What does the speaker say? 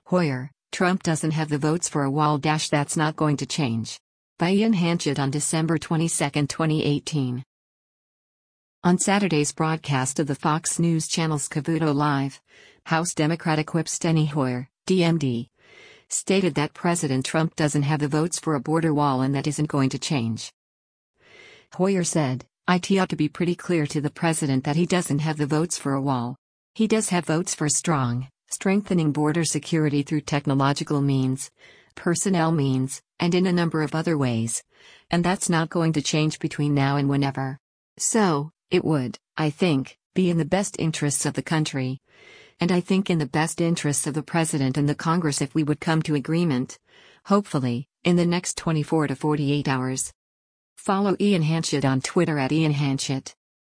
Hoyer, Trump doesn't have the votes for a wall. That's not going to change. By Ian Hanchett on December 22, 2018. On Saturday's broadcast of the Fox News Channel's Cavuto Live, House Democratic Whip Steny Hoyer, DMD, stated that President Trump doesn't have the votes for a border wall and that isn't going to change. Hoyer said, "It ought to be pretty clear to the president that he doesn't have the votes for a wall. He does have votes for strengthening border security through technological means, personnel means, and in a number of other ways. And that's not going to change between now and whenever. So, it would, I think, be in the best interests of the country. And I think in the best interests of the President and the Congress if we would come to agreement, hopefully, in the next 24 to 48 hours. Follow Ian Hanchett on Twitter @IanHanchett.